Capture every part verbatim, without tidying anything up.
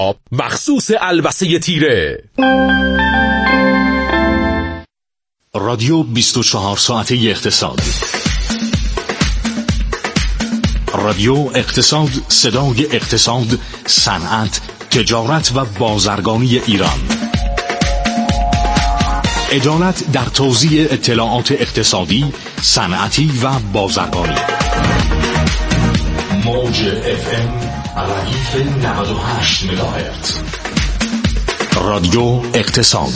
مخصوص البسه تیره. رادیو بیست و چهار ساعته اقتصاد. رادیو اقتصاد، صدای اقتصاد، صنعت، تجارت و بازرگانی ایران. عدالت در توزیع اطلاعات اقتصادی، صنعتی و بازرگانی. موج اف ام ردیف نود و هشت مگاهرتز. رادیو اقتصاد.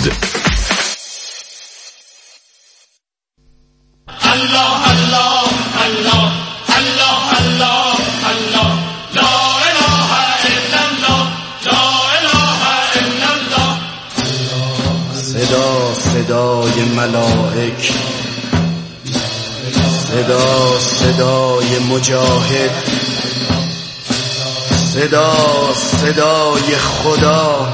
الله الله الله الله الله الله لا اله الا الله لا اله الا الله. صدا صدای ملائک، صدا صدای مجاهد، صدا صدای خدا،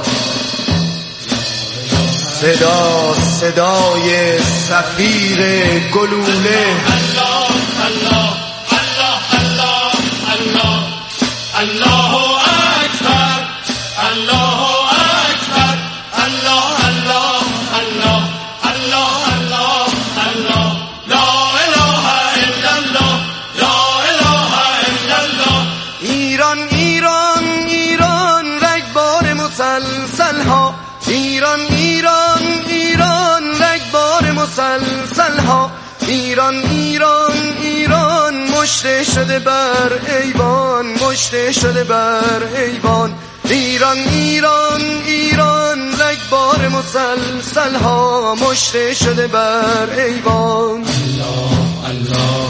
صدا صدای سفیر گلوله. الله الله الله الله الله الله اکبر الله اکبر الله الله الله الله الله الله لا اله الا الله لا اله الا الله. ایران ایران ایران رگبار مسلسل ها، ایران ایران ایران رگبار مسلسل ها، ایران ایران ایران مشته شده بر ایوان، مشته شده بر ایوان. ایران ایران ایران رگبار مسلسل ها، مشته شده بر ایوان. الله الله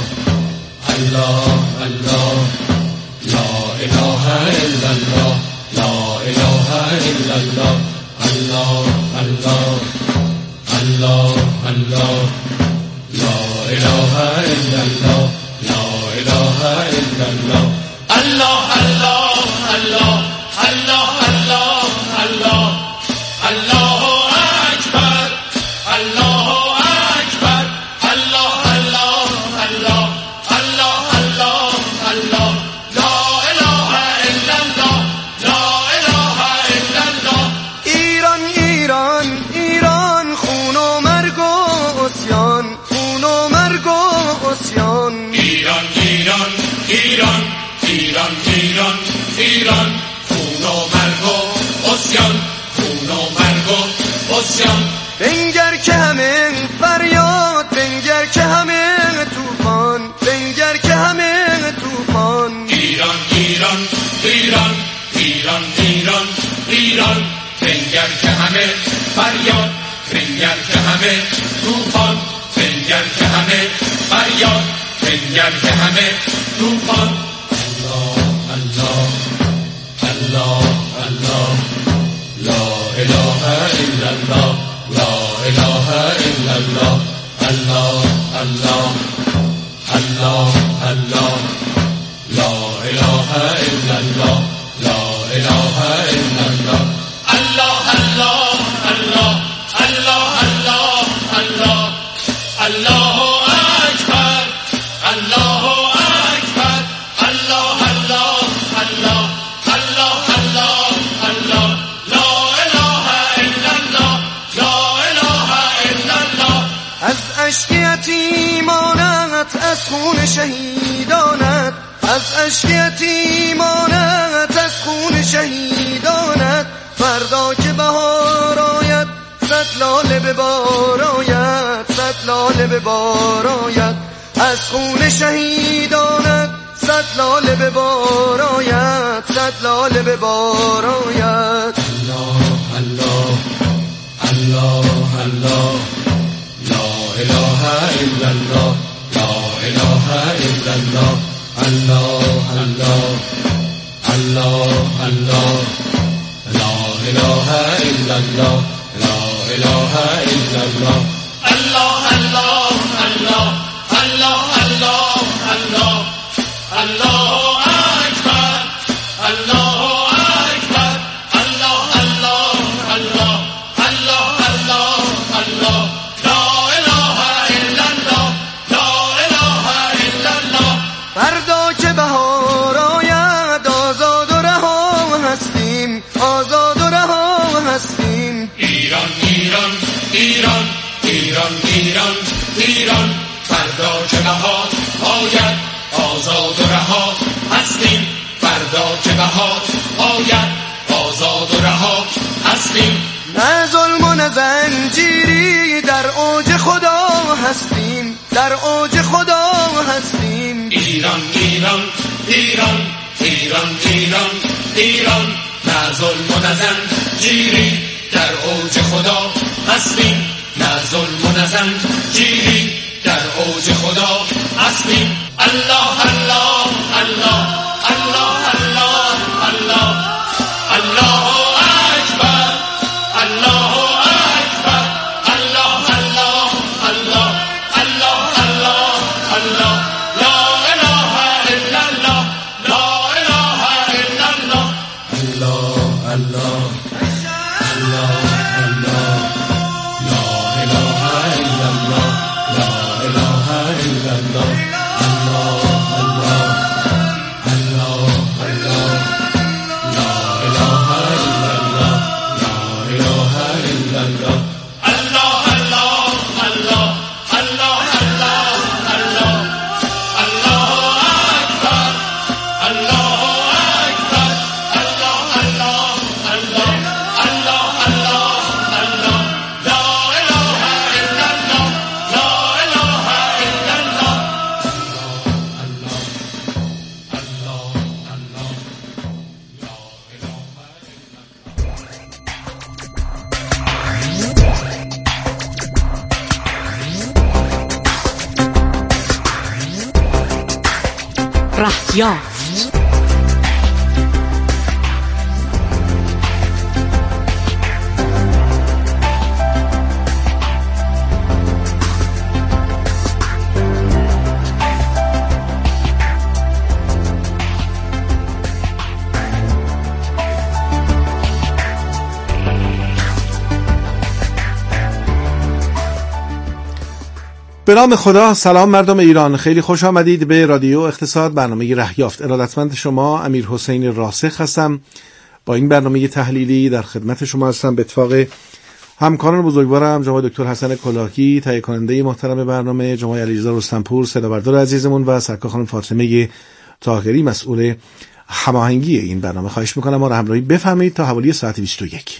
الله الله لا اله الا الله لا اله الا الله الله الله الله الله لا اله الا الله لا اله الا الله الله الله الله الله الله الله الله اکبر الله اکبر الله الله الله الله الله الله لا اله الا الله لا اله الا الله. ایران ایران ایران خون و مرگ و عصیان، خون و مرگ و عصیان. ایران ایران ایران ایران ایران ایران خون و مرگ و عصیان، خون و مرگ و عصیان. بنگر که همه فریاد، بنگر که همه طوفان، بنگر که همه طوفان. ایران ایران ایران ایران ایران ایران بنگر که همه فریاد، بنگر که همه طوفان، بنگر که همه فریاد، بنگر که همه طوفان. الله الله الله الله لا اله الا الله لا اله الا الله الله الله الله الله لا اله الا الله لا اله الا الله الله الله الله الله الله الله الله اکبر الله اکبر الله الله الله الله الله الله لا اله الا الله لا اله الا الله. از اشک یتیمانت، از خون شهیدانت، از اشک یتیمانت، از خون شهیدانت. فردا که بهار آید صد لاله به بار آید، صد لاله به بار آید. از خون شهیدانت صد لاله به بار آید، صد لاله به بار آید. الله الله الله الله لا اله الا الله لا اله الا الله الله الله الله الله لا اله الا الله لا اله الا الله الله الله الله الله الله الله الله اکبر الله اکبر الله الله الله الله الله الله لا اله الا الله لا اله الا الله. فردا که بهار آید آزاد و رها هستیم، آزاد ایران ایران ایران ایران فردا که بهار آید آزاد و رها هستیم فردا که بهار آید آزاد و رها هستیم نه ظلم و نه زنجیری در اوج خدا هستیم در اوج خدا هستیم ایران ایران ایران ایران ایران ایران نه ظلم و نه زنجیری در اوج خدا هستیم نه ظلم و نه زنجیری در اوج خدا هستیم الله الله الله الله الله الله الله اکبر الله اکبر الله الله الله الله الله الله لا اله الا الله لا اله الا الله الله الله یافت. به نام خدا. سلام مردم ایران، خیلی خوش آمدید به رادیو اقتصاد، برنامه ره یافت. ارادتمند شما امیر حسین راسخ هستم. با این برنامه تحلیلی در خدمت شما هستم به اتفاق همکاران بزرگوارم جناب دکتر حسن کلاهی، تهیه کننده محترم برنامه، جناب علیرضا رستمپور صدابردار عزیزمون و سرکار خانم فاطمه طاهری مسئول هماهنگی این برنامه. خواهش میکنم ما را همراهی بفرمایید تا حوالی ساعت بیست و یک.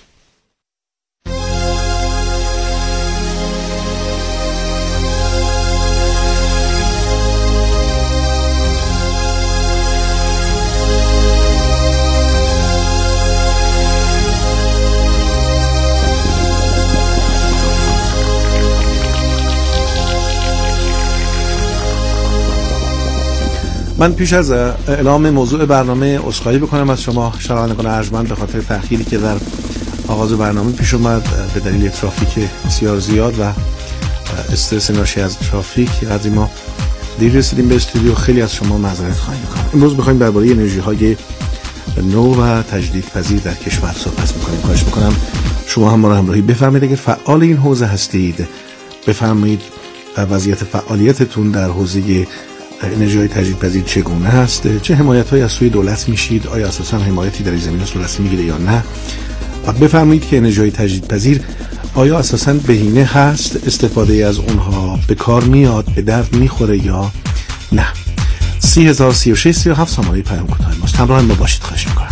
من پیش از اعلام موضوع برنامه عذرخواهی بکنم از شما شنوندگان ارجمند به خاطر تأخیری که در آغاز برنامه پیش اومد به دلیل ترافیک بسیار زیاد و استرس ناشی از ترافیک. قدری ما دیر رسیدیم به استودیو، خیلی از شما معذرت خواهی میکنم. امروز میخوایم درباره انرژی های نو و تجدیدپذیر در کشور صحبت میکنیم. خواهش میکنم شما هم ما را همراهی بفرمایید. اگر فعال این حوزه هستید بفرمایید وضعیت فعالیتتون در حوزه انرژی تجدیدپذیر چگونه هست، چه حمایت‌هایی از سوی دولت میشید، آیا اساساً حمایتی در این زمینه دولتی میگیره یا نه، و بفرمایید که انرژی تجدیدپذیر آیا اساساً بهینه هست، استفاده از اونها به کار میاد، به درد میخوره یا نه. سی هزار و سی و شش سی و هفت شماره پیام کوتاه ماست. همراه ما باشید. خواهش میکنم.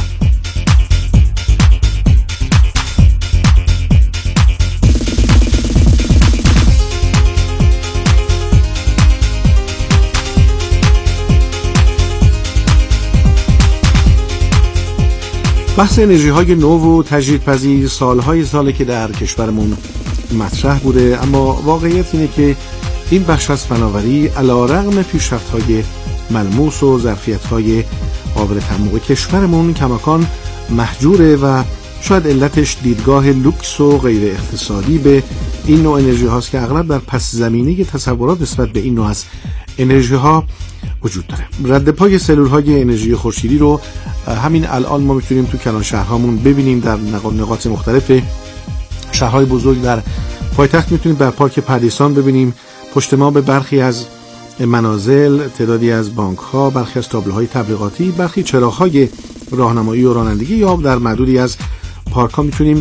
بحث انرژی های نو و تجدیدپذیر سالهای ساله که در کشورمون مطرح بوده، اما واقعیت اینه که این بخش از فناوری علیرغم پیشرفت‌های ملموس و ظرفیت‌های قابل تموم کشورمون کماکان محجوره و شاید علتش دیدگاه لوکس و غیر اقتصادی به این نوع انرژی هاست که اغلب در پس زمینه تصورات نسبت به این نوع از انرژی ها وجود داره. رد پای سلول های انرژی خورشیدی رو همین الان ما میتونیم تو کلان شهرهامون ببینیم. در نقاط مختلف شهرهای بزرگ در پایتخت میتونیم در پارک پردیسان ببینیم. پشت ما به برخی از منازل، تعدادی از بانک ها، برخی از تابلوهای تبلیغاتی، برخی چراغ‌های راهنمایی و رانندگی یا در معدودی از پارک ها میتونیم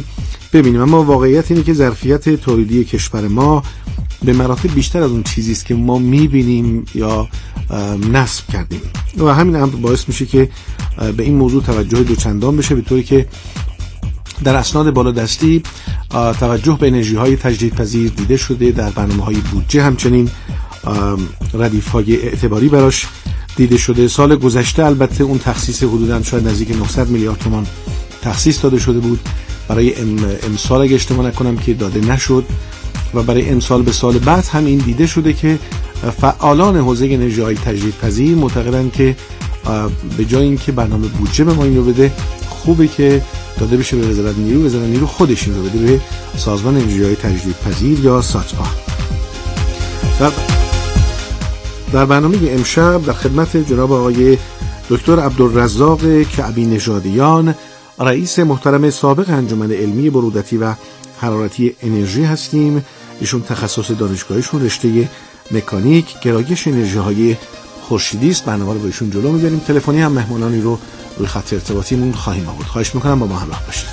ببینیم. اما واقعیت اینه که ظرفیت تولیدی کشور ما به مراتب بیشتر از اون چیزی است که ما میبینیم یا نصب کردیم و همین امر باعث میشه که به این موضوع توجه دوچندان بشه، به طوری که در اسناد بالادستی توجه به انرژی‌های تجدیدپذیر دیده شده. در برنامه‌های بودجه همچنین ردیف‌های اعتباری براش دیده شده. سال گذشته البته اون تخصیص حدوداً شاید نزدیک نهصد میلیارد تومان تخصیص داده شده بود برای امسال، اگه اشتباه نکنم که داده نشد و برای امسال به سال بعد هم این دیده شده که فعالان حوزه انرژی‌های تجدیدپذیر معتقدن که به جای اینکه برنامه بودجه به ما این رو بده، خوبه که داده بشه به وزارت نیرو، وزارت نیرو خودش این رو بده به سازمان انرژی‌های تجدیدپذیر یا ساتپا. در, در برنامه امشب در خدمت جناب آقای دکتر عبدالرزاق کعبی نژادیان، رئیس محترم سابق انجمن علمی برودتی و حرارتی انرژی هستیم. ایشون تخصص دانشگاهیشون رشته مکانیک گرایش انرژی‌های خورشیدی است. برنامه رو با ایشون جلو می‌بریم. تلفنی هم مهمانانی رو روی خط ارتباطیمون خواهیم آورد. خواهش می‌کنم با ما همراه باشید.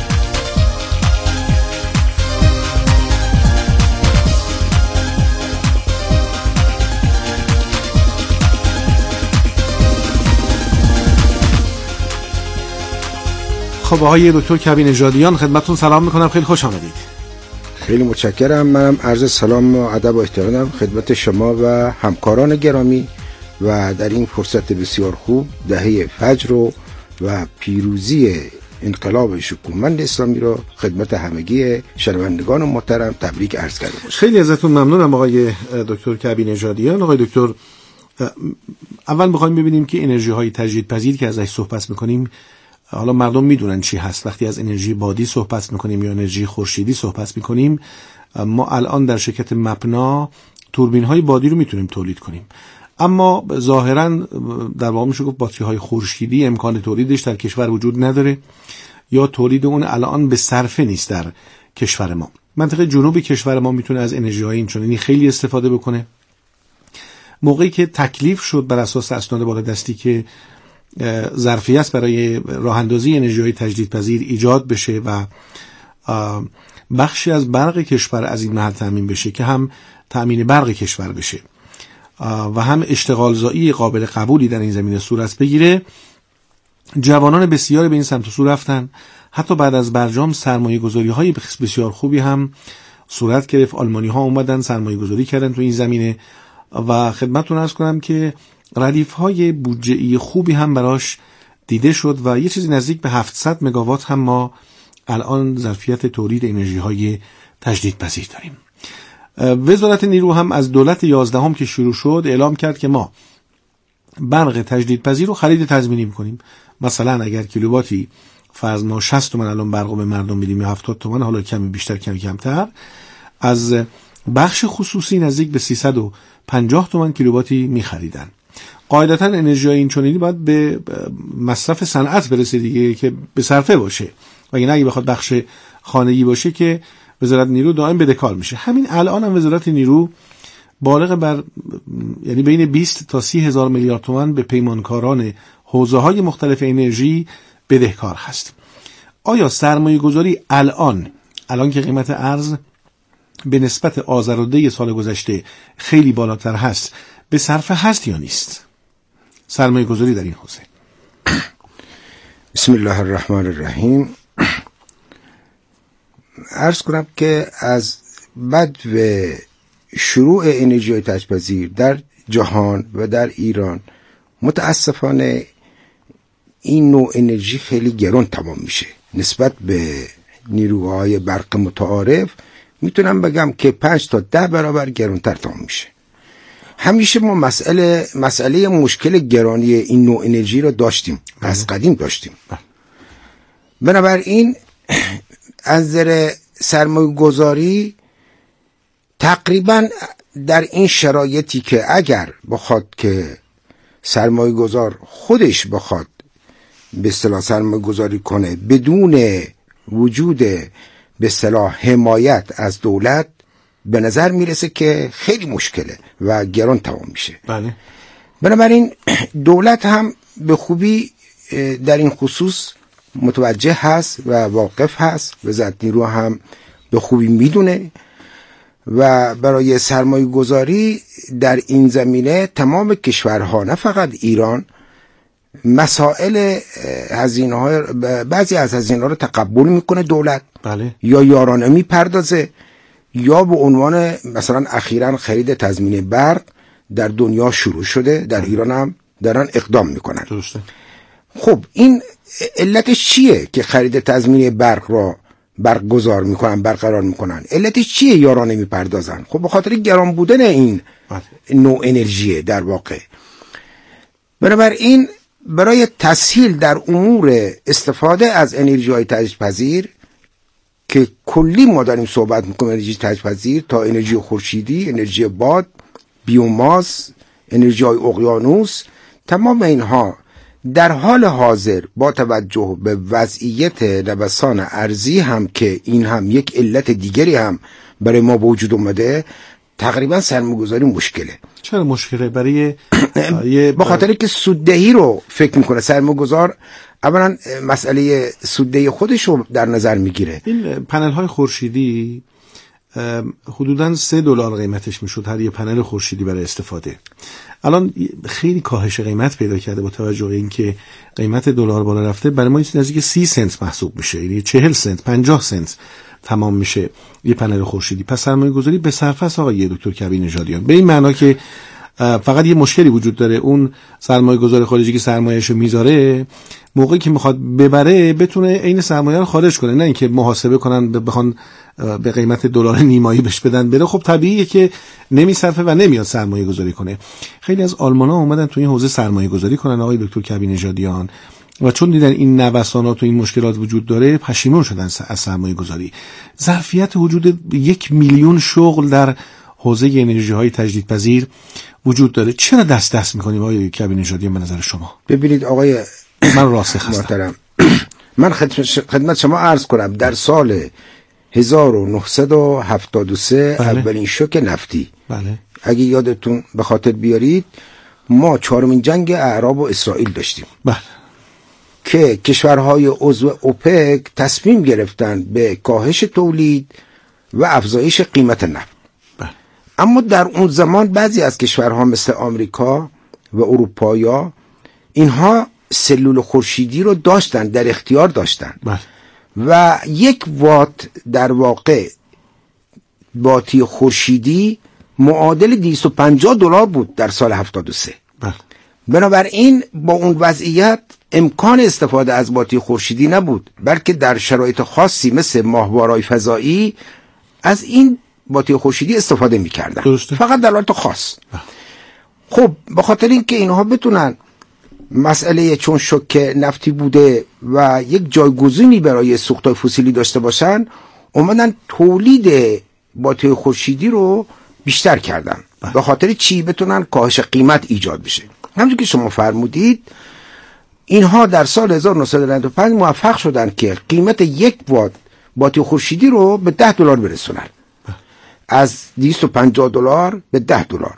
خب آقای دکتر کعبی نژادیان خدمتتون سلام می‌کنم. خیلی خوش آمدید. خیلی متشکرم. منم عرض سلام و ادب و احترام خدمت شما و همکاران گرامی و در این فرصت بسیار خوب دهه فجر رو و پیروزی انقلاب شکوهمند اسلامی رو خدمت همگی شنوندگان محترم تبریک عرض کرده باشم. خیلی ازتون ممنونم آقای دکتر کعبی نژادیان. آقای دکتر، اول می‌خوایم ببینیم که انرژی‌های تجدیدپذیر که ازش صحبت می‌کنیم، حالا مردم میدونن چی هست. وقتی از انرژی بادی صحبت میکنیم یا انرژی خورشیدی صحبت میکنیم، ما الان در شرکت مپنا توربین های بادی رو میتونیم تولید کنیم، اما ظاهرا در واقع میشه گفت باتری های خورشیدی امکان تولیدش در کشور وجود نداره یا تولید اون الان به صرفه نیست در کشور ما. منطقه جنوبی کشور ما میتونه از انرژی های اینچنینی خیلی استفاده بکنه. موقعی که تکلیف شد بر اساس اسناد بالادستی که ظرفیت برای راه اندازی انرژی‌های تجدیدپذیر ایجاد بشه و بخشی از برق کشور از این محل تامین بشه که هم تامین برق کشور بشه و هم اشتغالزایی قابل قبولی در این زمینه صورت بگیره، جوانان بسیاری به این سمت و سو رفتن. حتی بعد از برجام سرمایه گذاری های بسیار خوبی هم صورت گرفت. آلمانی ها اومدن سرمایه گذاری کردن تو این زمینه و خدمتتون عرض کنم که ردیف های بودجه‌ای خوبی هم براش دیده شد و یه چیزی نزدیک به هفتصد مگاوات هم ما الان ظرفیت تولید انرژی های تجدیدپذیر داریم. وزارت نیرو هم از دولت یازدهم که شروع شد اعلام کرد که ما برق تجدیدپذیر رو خرید تضمینی می‌کنیم. مثلا اگر کیلوواتی فرض ما شصت تومن الان برق به مردم میدیم یا هفتاد تومن، حالا کمی بیشتر کمی کمتر، از بخش خصوصی نزدیک به سیصد و پنجاه تومن کیلوواتی می‌خریدن. قاعدتاً انرژی این چنینی باید به مصرف صنعت برسه دیگه که به صرفه باشه، وگرنه اگه بخواد بخش خانگی باشه که وزارت نیرو دائم بدهکار میشه. همین الان هم وزارت نیرو بالغ بر یعنی بین بیست تا سی هزار میلیارد تومان به پیمانکاران حوزه‌های مختلف انرژی بدهکار هست. آیا سرمایه گذاری الان الان که قیمت ارز به نسبت آذر و دی سال گذشته خیلی بالاتر هست به صرفه هست یا نیست؟ سرمایه گذاری در این حوزه. بسم الله الرحمن الرحیم. عرض کنم که از بدو شروع انرژی تجدیدپذیر در جهان و در ایران متاسفانه این نوع انرژی خیلی گران تمام میشه نسبت به نیروهای برق متعارف. میتونم بگم که پنج تا ده برابر گرانتر تمام میشه. همیشه ما مسئله مسئله مشکل گرانی این نوع انرژی رو داشتیم، از قدیم داشتیم. بنابراین از نظر سرمایه گذاری تقریبا در این شرایطی که اگر بخواد که سرمایه گذار خودش بخواد به اصطلاح سرمایه گذاری کنه بدون وجود به اصطلاح حمایت از دولت، به نظر میرسه که خیلی مشکله و گران تمام میشه. بله. بنابراین دولت هم به خوبی در این خصوص متوجه هست و واقف هست، وزارت نیرو هم به خوبی میدونه و برای سرمایه گذاری در این زمینه تمام کشورها نه فقط ایران مسائل هزینه های بعضی از هزینه ها رو تقبل میکنه دولت، بله. یا یارانه میپردازه یا به عنوان مثلا اخیراً خرید تضمین برق در دنیا شروع شده، در ایران هم دارن اقدام میکنن. درسته. خب این علتش چیه که خرید تضمین برق را برگزار میکنن برقرار میکنن؟ علتش چیه یارانه میپردازن؟ خب به خاطر گران بودن این نوع انرژیه در واقع. بنابراین برای تسهیل در امور استفاده از انرژی های تجدیدپذیر که کلی ما داریم صحبت میکنیم، انرژی تجدیدپذیر تا انرژی خورشیدی، انرژی باد، بیوماس، انرژی های اقیانوس، تمام اینها در حال حاضر با توجه به وضعیت نوسان ارزی هم که این هم یک علت دیگری هم برای ما وجود اومده، تقریبا سرمایه‌گذاری مشکله. چرا مشکله؟ برای با خاطر که سوددهی رو فکر میکنه سرمایه‌گذار، اولا مسئله سوددهی خودش رو در نظر میگیره. این پنل های خورشیدی حدوداً سه دلار قیمتش میشد هر یه پنل خورشیدی برای استفاده. الان خیلی کاهش قیمت پیدا کرده با توجه به اینکه قیمت دلار بالا رفته. برای ما چیزی نزدیک سی سنت محسوب میشه، یعنی چهل سنت پنجاه سنت تمام میشه یه پنل خورشیدی. پس سرمایه گذاری به صرفه است آقای دکتر کبیر نژادیان، به این معنا که فقط یه مشکلی وجود داره، اون سرمایه گذار خارجی که سرمایه‌شو میذاره موقعی که میخواد ببره بتونه عین سرمایه رو خارج کنه، نه اینکه محاسبه کنن بخوان به قیمت دلار نیمایی بهش بدن بره. خب طبیعیه که نمیصرفه و نمیاد سرمایه گذاری کنه. خیلی از آلمان‌ها اومدن تو این حوزه سرمایه گذاری کنن آقای دکتر کبیر نژادیان و چون دیدن این نوسانات و این مشکلات وجود داره پشیمون شدن از سرمایه گذاری. ظرفیت وجود یک میلیون شغل در حوزه انرژی های تجدیدپذیر وجود داره. چرا دست دست میکنیم آقای کبیر نژادیان به نظر شما؟ ببینید آقای من راسخ هستم، من خدمت شما عرض کنم در سال هزار و نهصد و هفتاد و سه بله. اولین شوک نفتی، بله. اگه یادتون به خاطر بیارید ما چهارمین جنگ اعراب و اسرائیل داشتیم، بله. که کشورهای عضو اوپک تصمیم گرفتن به کاهش تولید و افزایش قیمت نفت، بله. اما در اون زمان بعضی از کشورها مثل آمریکا و اروپایا اینها سلول خورشیدی رو داشتن، در اختیار داشتن، بله. و یک وات در واقع باتی خورشیدی معادل دویست و پنجاه دلار بود در سال هفتاد و سه. بله. بنابراین با اون وضعیت امکان استفاده از باتی خورشیدی نبود، بلکه در شرایط خاصی مثل ماهواره‌های فضایی از این باتی خورشیدی استفاده می‌کردن، فقط در حالت خاص. بله. خب به خاطر اینکه اینها بتونن مسئله چون شوک نفتی بوده و یک جایگزینی برای سوخت‌های فسیلی داشته باشن، اومدن تولید باتی خورشیدی رو بیشتر کردن. بله. به خاطر چی؟ بتونن کاهش قیمت ایجاد بشه. همونطور که شما فرمودید اینها در سال هزار و نهصد و نود و پنج موفق شدن که قیمت یک وات باتی خورشیدی رو به ده دلار برسونن، از دویست و پنجاه دلار به ده دلار.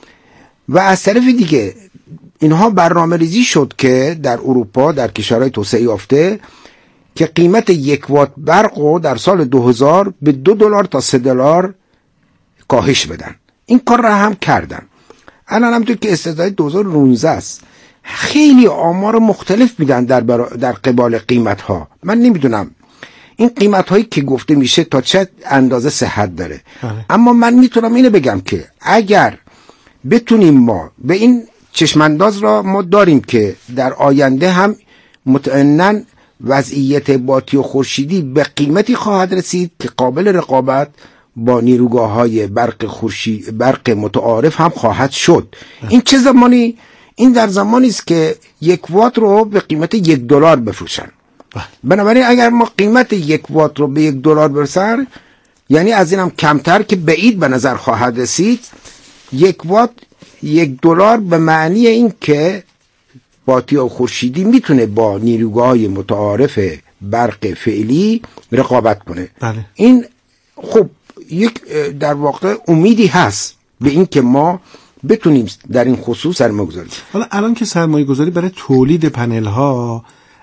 و از طرف دیگه اینها برنامه ریزی شد که در اروپا در کشورهای توسعه یافته که قیمت یک وات برق رو در سال دو هزار به دو دلار تا سه دلار کاهش بدن. این کار را هم کردن. الان همونطور که استعداد دو هزار و نوزده است خیلی آمار مختلف میدن در برا... در قبال قیمت ها. من نمیدونم این قیمت هایی که گفته میشه تا چه اندازه صحت داره، آه. اما من میتونم اینو بگم که اگر بتونیم ما به این چشمانداز را ما داریم که در آینده هم مطمئناً وضعیت باتی و خورشیدی به قیمتی خواهد رسید که قابل رقابت با نیروگاه‌های برق خورشید برق متعارف هم خواهد شد. این چه زمانی؟ این در زمانی است که یک وات رو به قیمت یک دلار بفروشن. بنابراین اگر ما قیمت یک وات رو به یک دلار برسن، یعنی از اینم کمتر که بعید به نظر خواهد رسید، یک وات یک دلار به معنی این که باتی و خورشیدی میتونه با نیروگاه‌های متعارف برق فعلی رقابت کنه. بله. این خب یک در واقع امیدی هست به این که ما بتونیم در این خصوص سرمایه گذاری. حالا الان که سرمایه گذاری برای تولید پنل ها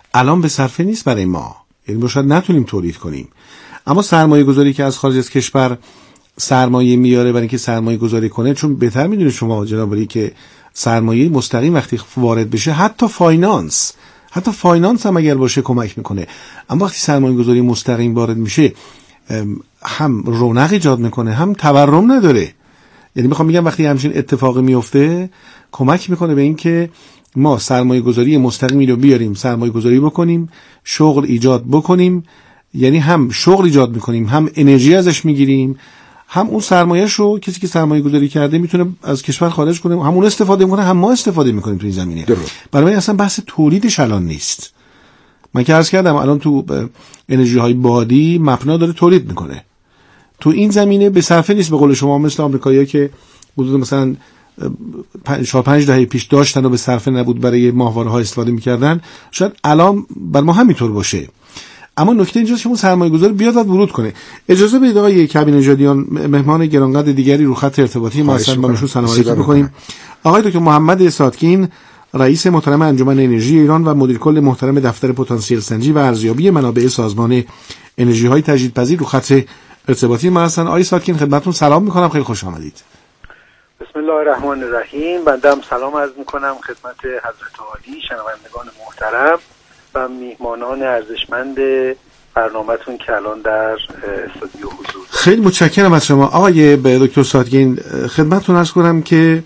الان به صرفه نیست برای ما، یعنی ما شاید نتونیم تولید کنیم. اما سرمایه گذاری که از خارج از کشور سرمایه میاره برای اینکه سرمایه گذاری کنه، چون بهتر میدونید شما جناب عالی که سرمایه مستقیم وقتی وارد بشه، حتی فاینانس حتی فاینانس هم اگر باشه کمک میکنه، اما وقتی سرمایه گذاری مستقیم وارد میشه هم رونق ایجاد میکنه هم تورم نداره. یعنی میخوام بگم وقتی همچین اتفاقی میفته کمک میکنه به این که ما سرمایه گذاری مستقیمی رو بیاریم، سرمایه گذاری بکنیم، شغل ایجاد بکنیم، یعنی هم شغل ایجاد میکنیم هم انرژی ازش میگیریم، هم اون سرمایه‌اش رو کسی که سرمایه گذاری کرده میتونه از کشور خارج کنه، هم اون استفاده میکنه هم ما استفاده میکنیم تو این زمینه. برای من اصلا بحث تولیدش الان نیست. من که عرض کردم الان تو انرژی های بادی مپنا داره تولید میکنه، تو این زمینه به صرفه نیست. به قول شما مثل آمریکایی‌ها که حدود مثلا چهار پنج دهه پیش داشتن و به صرفه نبود برای ماهواره ها استفاده میکردن، شاید الان بر ما همینطور باشه. اما نکته اینجاست که اون سرمایه گذار بیاد و ورود کنه. اجازه بدید آقای کبیر نژادیان مهمان گرانقدر دیگری رو خط ارتباطی ما هستن، با ایشون سلام علیک بکنیم. آقای دکتر محمد ساتکین، رئیس محترم انجمن انرژی ایران و مدیر کل محترم دفتر پتانسیل سنجی و ارزیابی منابع سازمان انرژی های تجدیدپذیر رو خط ارتباطی ما هستن. آقای ساتکین خدمتتون سلام میکنم، خیلی خوش آمدید. بسم الله الرحمن الرحیم. بنده هم سلام عرض میکنم خدمت حضرت عالی، شنوندگان محترم و میهمانان ارزشمند برنامه‌تون که الان در استودیو حضور. خیلی متشکرم از شما آقای دکتر ساتکین. خدمتتون عرض کنم که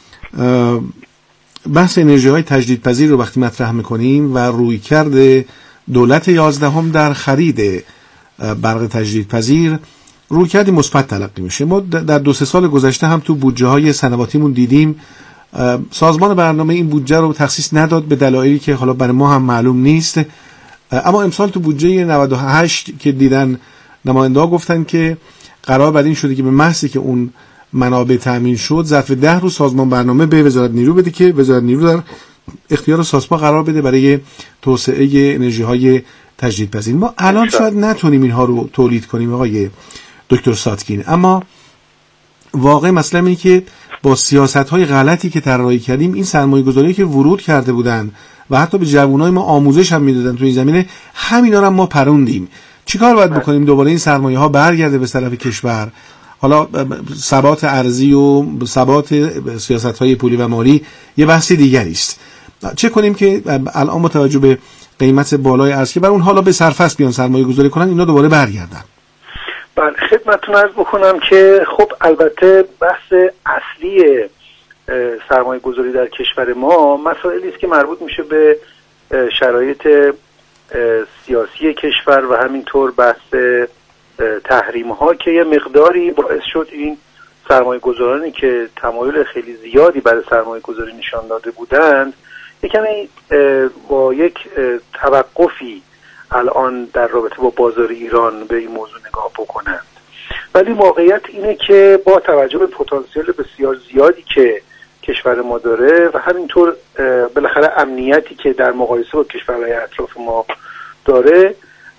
بحث انرژی های تجدیدپذیر رو وقتی مطرح میکنیم و رویکرد دولت یازدهم در خرید برق تجدیدپذیر رویکردی مثبت تلقی میشه. ما در دو سه سال گذشته هم تو بودجه های سنواتیمون دیدیم سازمان برنامه این بودجه رو تخصیص نداد به دلایلی که حالا برای ما هم معلوم نیست، اما امسال تو بودجه نود و هشت که دیدن نماینده‌ها گفتن که قرار بر این شده که به محضی که اون منابع تامین شد ظرف ده روز سازمان برنامه به وزارت نیرو بده که وزارت نیرو در اختیار سازمان قرار بده برای توسعه انرژی های تجدیدپذیر. ما الان شاید نتونیم اینها رو تولید کنیم آقای دکتر ساتکین، اما واقع مسئله اینه که با سیاست‌های غلطی که طراحی کردیم این سرمایه‌گذاری که ورود کرده بودن و حتی به جوانای ما آموزش هم میدادن تو این زمینه، همینا رو ما پروندیم. چیکار باید بکنیم دوباره این سرمایه‌ها برگرده به طرف کشور؟ حالا ثبات ارزی و ثبات سیاست‌های پولی و مالی یه بحث دیگری است. چه کنیم که الان با توجه به قیمت بالای ارز که بر اون حالا به سرفصل بیان سرمایه‌گذاری کنن اینا دوباره برگردن؟ بله خدمتتون عرض بکنم که خب البته بحث اصلی سرمایه گذاری در کشور ما مسائلی است که مربوط میشه به شرایط سیاسی کشور و همینطور بحث تحریم ها که یه مقداری باعث شد این سرمایه گذارانی که تمایل خیلی زیادی برای سرمایه گذاری نشان داده بودند یک کمی با یک توقفی الان در رابطه با بازار ایران به این موضوع نگاه بکنند. ولی واقعیت اینه که با توجه به پتانسیل بسیار زیادی که کشور ما داره و همینطور بالاخره امنیتی که در مقایسه با کشورهای اطراف ما داره،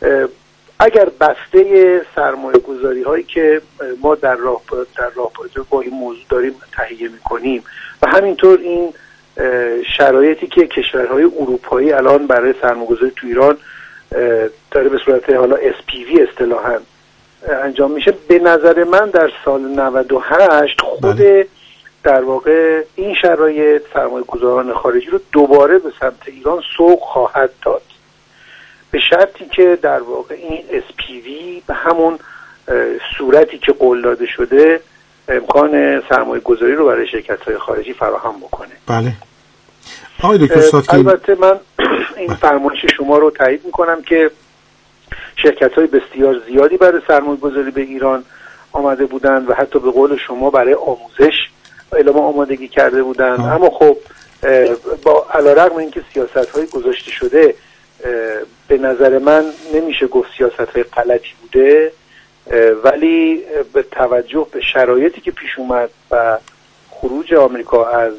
اگر بسته سرمایه گذاری هایی که ما در راه در رابطه با این موضوع داریم تهیه میکنیم و همینطور این شرایطی که کشورهای اروپایی الان برای سرمایه گذاری تو ایران داره به صورت حالا اس پی وی اصطلاحاً انجام میشه، به نظر من در سال نود و هشت خود در واقع این شرایط سرمایه گذاران خارجی رو دوباره به سمت ایران سوق خواهد داد، به شرطی که در واقع این اس پی وی به همون صورتی که قول داده شده امکان سرمایه گذاری رو برای شرکت‌های خارجی فراهم بکنه. بله آقای دکتر ساتکین، البته من این فرمایش شما رو تایید میکنم که شرکت‌های بسیار زیادی برای سرمایه گذاری به ایران آمده بودند و حتی به قول شما برای آموزش اعلام آمادگی کرده بودند. آه. اما خب با علیرغم اینکه سیاست‌های گذاشته شده به نظر من نمیشه گفت سیاست‌های غلطی بوده، ولی به توجه به شرایطی که پیش اومد و خروج آمریکا از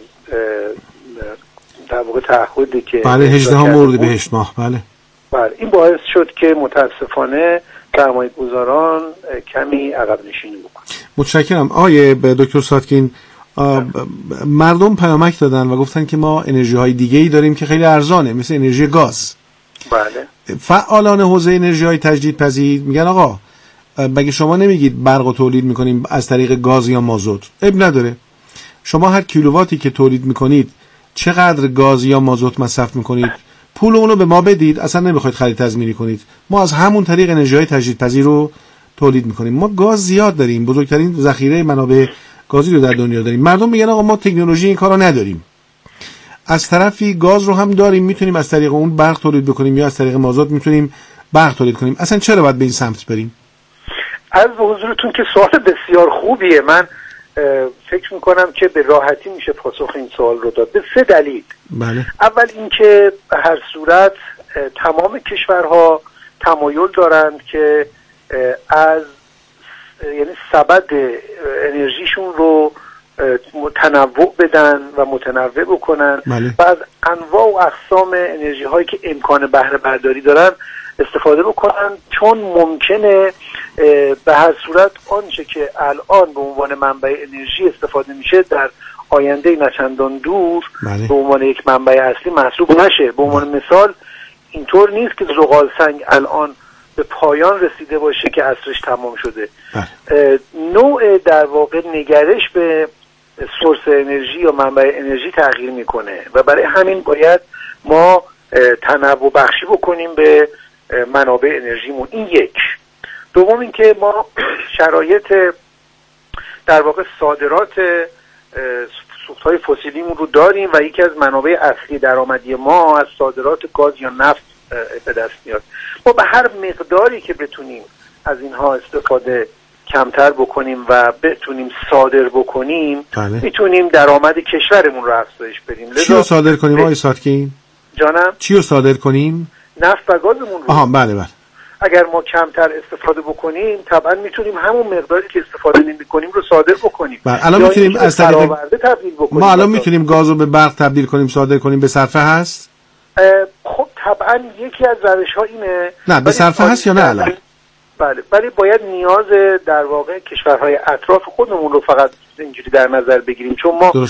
در واقع تعهدی که بله هجدهم اردیبهشت ماه بله بله این باعث شد که متاسفانه سرمایه گذاران کمی عقب نشینی بکنن. متشکرم. آقای دکتر ساتکین، مردم پیامک دادن و گفتن که ما انرژی های دیگه ای داریم که خیلی ارزانه مثل انرژی گاز. بله. فعالان حوزه انرژی‌های تجدیدپذیر میگن آقا مگه شما نمیگید برق رو تولید میکنیم از طریق گاز یا مازوت؟ اب نداره. شما هر کیلوواتی که تولید میکنید چقدر گاز یا مازوت مصرف میکنید، پول اونو به ما بدید، اصلا نمیخواید خرید تضمینی کنید، ما از همون طریق انرژی‌های تجدیدپذیر رو تولید میکنیم. ما گاز زیاد داریم، بزرگترین ذخیره منابع گازی رو در دنیا داریم. مردم میگن آقا ما تکنولوژی این کارو نداریم. از طرفی گاز رو هم داریم، میتونیم از طریق اون برق تولید بکنیم یا از طریق مازوت میتونیم برق تولید کنیم. اصلا چرا باید به این سمت بریم؟ از حضورتون که سوال بسیار خوبیه. من فکر میکنم که به راحتی میشه پاسخ این سوال رو داد به سه دلیل. بله. اول اینکه به هر صورت تمام کشورها تمایل دارند که از یعنی سبد انرژیشون رو تنوع بدن و متنوع بکنن. بله. و از انواع و اقسام انرژی هایی که امکان بهره برداری دارن استفاده بکنن، چون ممکنه به هر صورت آنچه که الان به عنوان منبع انرژی استفاده میشه در آینده نچندان دور بله. به عنوان یک منبع اصلی محسوب نشه. به عنوان مثال اینطور نیست که زغال سنگ الان به پایان رسیده باشه که عصرش تمام شده. بله. نوع در واقع نگرش به سورس انرژی یا منبع انرژی تغییر میکنه و برای همین باید ما تنوع بخشی بکنیم به منابع انرژیمون. این یک. دوم اینکه ما شرایط در واقع صادرات سوختهای فسیلیمون رو داریم و یکی از منابع اصلی درآمدی ما از صادرات گاز یا نفت به دست میاد. ما به هر مقداری که بتونیم از اینها استفاده کمتر بکنیم و بتونیم صادر بکنیم، بله. میتونیم درآمد کشورمون رو افزایش بدیم. چی رو صادر کنیم آقای ساتکین؟ جانم؟ چی رو صادر کنیم؟ نفت و گازمون رو. آها بله بله. اگر ما کمتر استفاده بکنیم طبعا میتونیم همون مقداری که استفاده نمی‌کنیم رو صادر بکنیم. بله. الان میتونیم از طریق تبدیل بکنیم. ما الان میتونیم گاز رو به برق تبدیل کنیم، صادر کنیم، به صرفه هست؟ خب طبعا یکی از روش‌ها اینه. نه به صرفه هست یا نه الان؟ بله، ولی باید نیاز در واقع کشورهای اطراف خودمون رو فقط اینجوری در نظر بگیریم، چون ما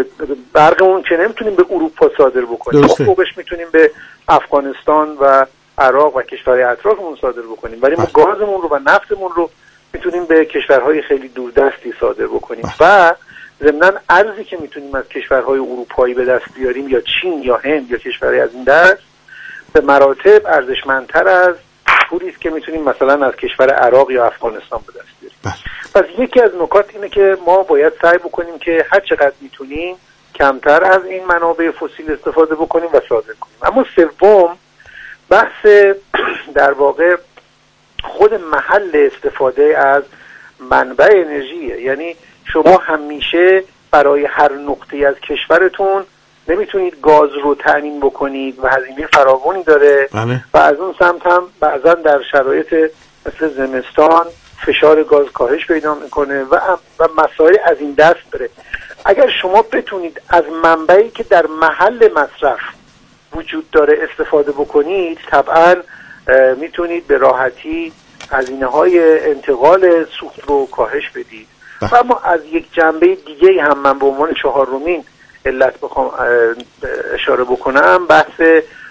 برقمون که نمیتونیم به اروپا صادر بکنیم، فوقش میتونیم به افغانستان و عراق و کشورهای اطرافمون صادر بکنیم، ولی ما گازمون رو و نفتمون رو میتونیم به کشورهای خیلی دوردستی صادر بکنیم. و ضمناً ارزی که میتونیم از کشورهای اروپایی به دست بیاریم یا چین یا هند یا کشورهای از این دست به مراتب ارزشمندتر از پولی است که میتونیم مثلا از کشور عراق یا افغانستان به دست بیاریم. پس یکی از نکات اینه که ما باید سعی بکنیم که هر چقدر میتونیم کمتر از این منابع فسیل استفاده بکنیم و صادر کنیم. اما سوم بحث در واقع خود محل استفاده از منبع انرژیه. یعنی شما همیشه برای هر نقطه از کشورتون نمیتونید گاز رو تأمین بکنید و هزینه فراوانی داره. بله. و از اون سمت هم بعضا در شرایط مثل زمستان فشار گاز کاهش پیدا میکنه و و مسائل از این دست داره. اگر شما بتونید از منبعی که در محل مصرف وجود داره استفاده بکنید، طبعا میتونید به راحتی هزینه‌های انتقال سوخت رو کاهش بدید. و اما از یک جنبه دیگه هم من به عنوان چهارمین علت بخوام اشاره بکنم، بحث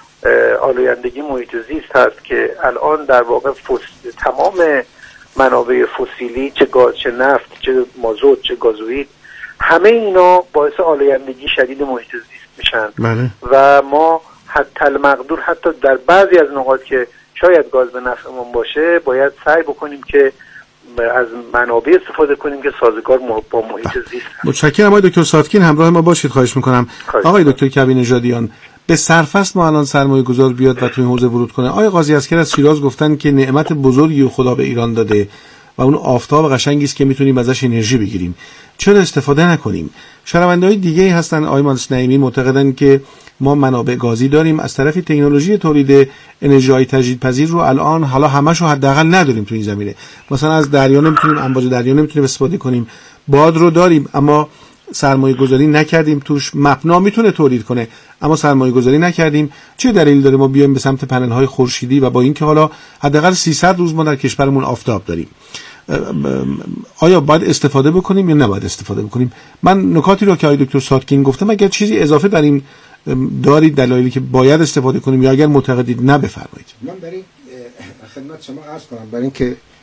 آلایندگی محیط زیست هست که الان در واقع فس... تمام منابع فسیلی، چه گاز، چه نفت، چه مازوت، چه گازوئیل، همه اینا باعث آلایندگی شدید محیط زیست میشن. بله. و ما حتی المقدور حتی در بعضی از نقاط که شاید گاز به نفعمون باشه باید سعی بکنیم که از منابع استفاده کنیم که سازگار با محیط زیست. متشکرم آقای دکتر ساتکین، همراه ما باشید خواهش میکنم. آقای دکتر کبیر نژادیان، به سرفصل ما الان سرمایه گذار بیاد و توی این حوزه ورود کنه. آقای قاضی عسکر از شیراز گفتن که نعمت بزرگی خدا به ایران داده و اون آفتاب قشنگی است که میتونیم ازش انرژی بگیریم، چرا استفاده نکنیم؟ شنونده‌های دیگه هستن آقای مهندس نعیمی معتقدن که ما منابع گازی داریم، از طرفی تکنولوژی تولید انرژی‌های تجدیدپذیر رو الان حالا همه‌شو حداقل نداریم تو این زمینه. مثلا از دریا نمیتونیم، امواج دریا نمیتونیم استفاده کنیم، باد رو داریم اما سرمایه گذاری نکردیم توش. مپنا میتونه تولید کنه اما سرمایه گذاری نکردیم. چه دلیل داره ما بیایم به سمت پنل های خورشیدی و با اینکه حالا حداقل سیصد روز ما در کشورمون آفتاب داریم؟ آیا باید استفاده بکنیم یا نباید استفاده بکنیم؟ من نکاتی رو که آقای دکتر ساتکین گفتم اگر چیزی اضافه در این دارید دلایلی که باید استفاده کنیم یا اگر معتقدید نه بفرمایید. من برای خدمت شما عرض کنم برای اینکه